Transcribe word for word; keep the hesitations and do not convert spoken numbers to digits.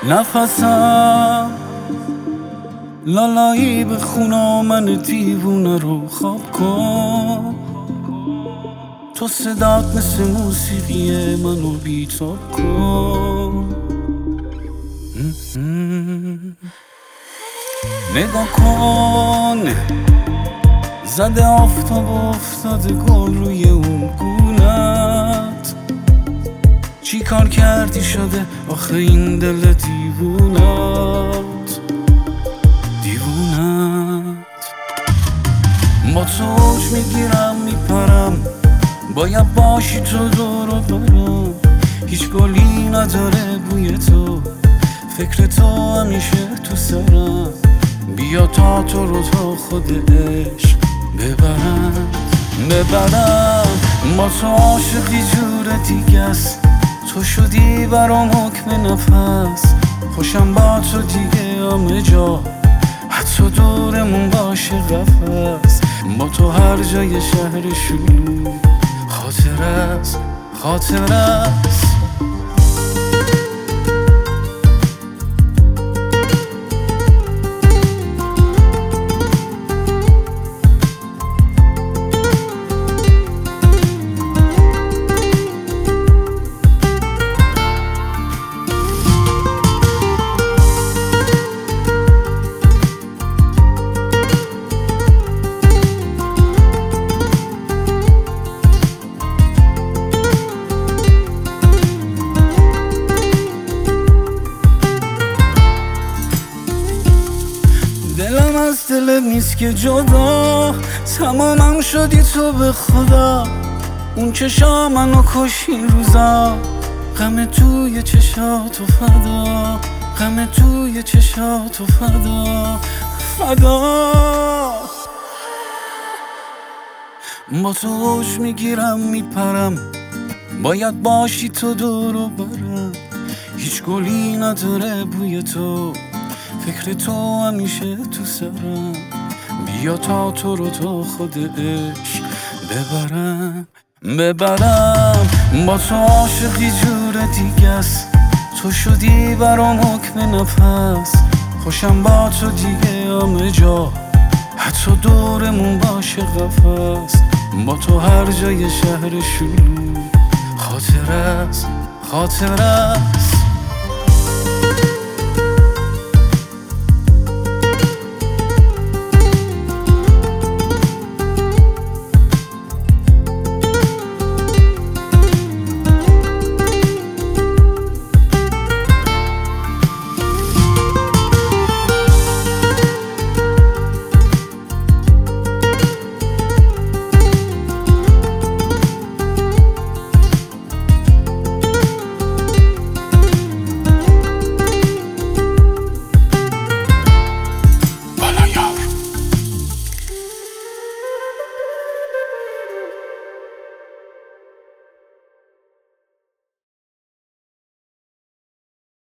نفسم لالایی به خونا من دیوونه رو خواب کن. تو صدات مثل موسیقی منو بیتاب کن. نگاه کن زده آفتاب و افتاده گل روی اون گونت. چی کار کردی شده آخه این دل دیوونت دیوونت. با تو اوج میگیرم میپرم، باید باشی تو دور و برم. هیچ گلی نداره بوی تو، فکر تو همیشه تو سرم. بیا تا تو رو تا خود عشق ببرم ببرم. با تو عاشقی جور دیگه است، تو شدی برام حکم نفس. خوشم با تو دیگه همه جا، حتی دورمون باشه قفس. با تو هر جای شهر شلوغ خاطر است خاطر است. دلم از دلت نیست که جدا، تمامم شدی تو به خدا. اون چشا منو کش این روزا، غم توی چشاتو فدا، غم توی چشاتو فدا فدا. با تو اوج میگیرم میپرم، باید باشی تو دور و برم. هیچ گلی نداره بوی تو، فکر تو همیشه تو سرم. بیا تا تو رو تا خود عشق ببرم ببرم. با تو عاشقی جور دیگه است، تو شدی برام حکم نفس. خوشم با تو دیگه همه جا، حتی دورمون باشه قفس. با تو هر جای شهر شلوغ خاطر است خاطر است.